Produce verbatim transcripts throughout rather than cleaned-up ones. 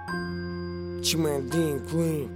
Чемодин Клин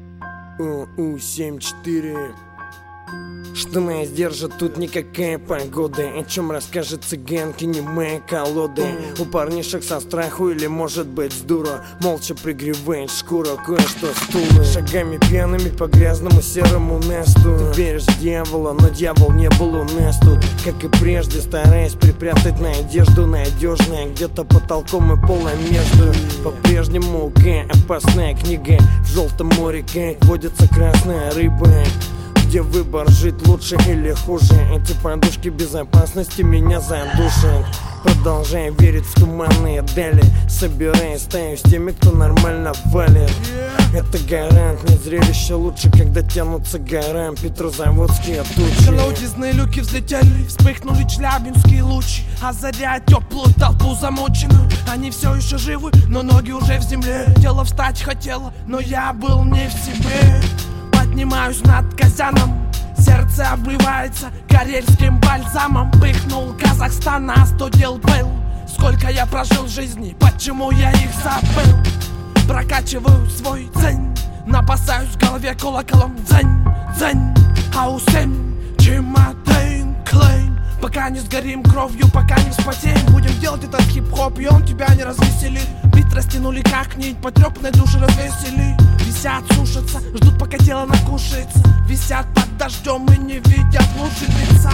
У семь четыре. Что нас держит тут никакая погода. О чем расскажет цыганки, не мои колоды. У парнишек со страху или может быть с дура молча пригревает шкуру кое-что стулы. Шагами пьяными по грязному серому насту. Ты веришь в дьявола, но дьявол не был у нас тут. Как и прежде, стараясь припрятать надежду надежная где-то потолком и полом между. По-прежнему Г, опасная книга. В желтом море как водится красная рыба. Где выбор, жить лучше или хуже. Эти подушки безопасности меня задушат. Продолжая верить в туманные дали, собирая стаю с теми, кто нормально валит. Это гарантное зрелище лучше, когда тянутся горам петрозаводские тучи. Колодезные люки взлетели, вспыхнули челябинские лучи, озаряя теплую толпу замученную. Они все еще живы, но ноги уже в земле. Тело встать хотело, но я был не в себе. Поднимаюсь над Казаном, сердце обливается карельским бальзамом. Пыхнул Казахстан, остудил пыл. Сколько я прожил в жизни, почему я их забыл? Прокачиваю свой дзень, напасаюсь в голове колоколом дзень, дзень. А у семь чемодин Клин. Пока не сгорим кровью, пока не вспотеем, будем делать этот хип-хоп, и он тебя не развеселит. Бит растянули как нить, потрепанной души развесели. Висят, сушатся, ждут пока тело накушается. Висят под дождем и не видят лучше лица.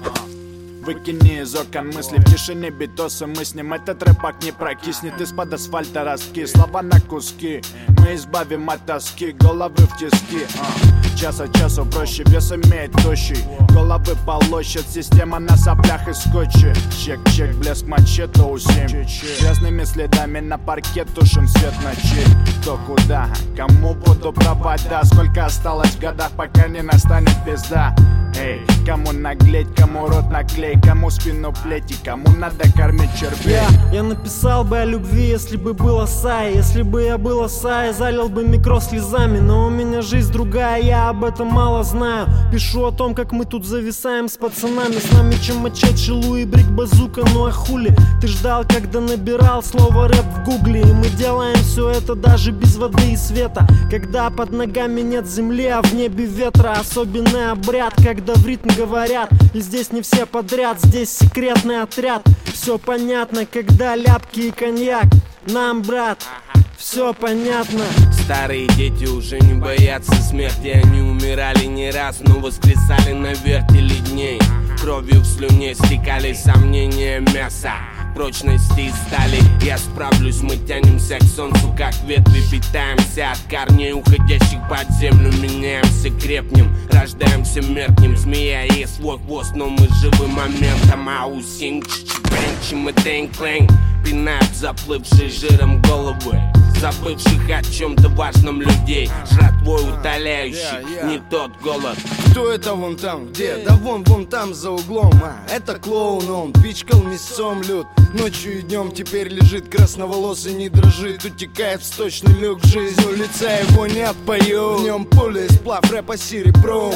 Выкини из окон мысли, в тишине битосы мы с ним. Этот рэпак не прокиснет, из-под асфальта ростки. Слова на куски, мы избавим от тоски. Головы в тиски, а. Час от часу проще, вес имеет тощий. Головы полощет, система на соплях и скотче. Чек-чек, блеск мачете у семь. Грязными следами на паркет тушим свет ночи. Кто куда, кому буду провода. Сколько осталось в годах, пока не настанет пизда. Эй, кому наглеть, кому рот наклей, кому спину плети, кому надо кормить червей. Я, я написал бы о любви, если бы был Асай. Если бы я был Асай, залил бы микро слезами. Но у меня жизнь другая, я об этом мало знаю. Пишу о том, как мы тут зависаем с пацанами. С нами чем мачет, шилу и брик базука, ну а хули? Ты ждал, когда набирал слово рэп в гугле. И мы делаем все это даже без воды и света. Когда под ногами нет земли, а в небе ветра. Особенный обряд, когда в ритм говорят. И здесь не все подряд, здесь секретный отряд. Все понятно, когда ляпки и коньяк. Нам, брат, все понятно. Старые дети уже не боятся смерти. Они умирали не раз, но воскресали на вертеле дней. Кровью в слюне стекали сомнения мяса, прочности и стали. Я справлюсь, мы тянемся к солнцу, как ветви. Питаемся от корней, уходящих под землю. Меняемся, крепнем, рождаемся, меркнем. Змея есть свой хвост, но мы живы моментом. А у синг чемодин Клин пинают заплывшие жиром головы, забывших о чем-то важном людей. Жратвой утоляющий yeah, yeah. не тот голод. Кто это вон там? Где? Да вон, вон там за углом. А, это клоун, он пичкал мясцом лют. Ночью и днем теперь лежит красноволосый, не дрожит. Утекает в сточный люк, жизнь у лица его не отпою. В нем пуля и сплав рэпа серебром.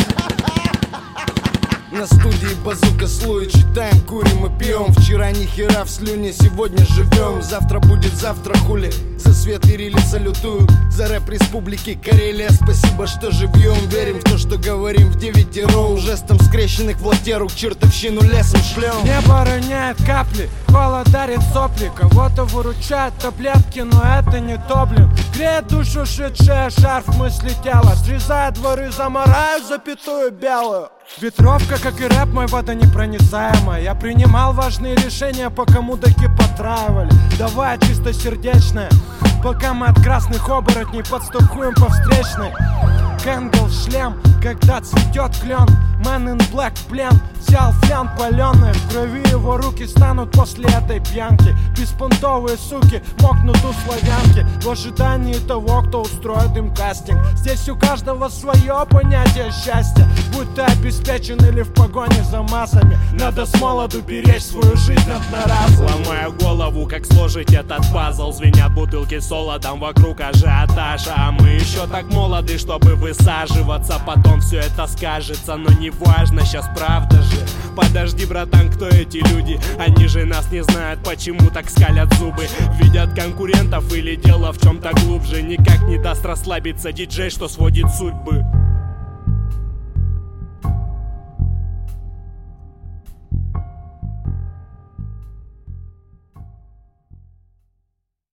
На студии базука слой, читаем, курим и пьем. Вчера ни хера в слюне, сегодня живем. Завтра будет завтра, хули. За свет верили, салютую. За рэп республики Карелия, спасибо, что живьем. Верим в то, что говорим в девятером. Жестом скрещенных в лоте рук чертовщину лесом шлем. Небо роняет капли, холод дарит сопли. Кого-то выручают таблетки, но это не то, блин. Греет душу шедшая, шарф мысли тела. Срезая дворы, замараю запятую белую. Ветровка, как и рэп, мой водонепроницаемая. Я принимал важные решения, пока мудаки потраивали. Давай чистосердечное, пока мы от красных оборотней подстукуем по встречной. Кэндл, шлем, когда цветет клен. Man in Black в плен, взял флян паленый. В крови его руки станут после этой пьянки. Беспонтовые суки мокнут у славянки в ожидании того, кто устроит им кастинг. Здесь у каждого свое понятие счастья. Будь ты обеспечен или в погоне за массами, надо с молоду беречь свою жизнь от нараза. Ломаю голову, как сложить этот пазл. Звенят бутылки с солодом, вокруг ажиотажа. А мы еще так молоды, чтобы высаживаться. Потом все это скажется, но не важно, сейчас правда же. Подожди, братан, кто эти люди? Они же нас не знают, почему так скалят зубы. Видят конкурентов или дело в чем-то глубже? Никак не даст расслабиться диджей, что сводит судьбы.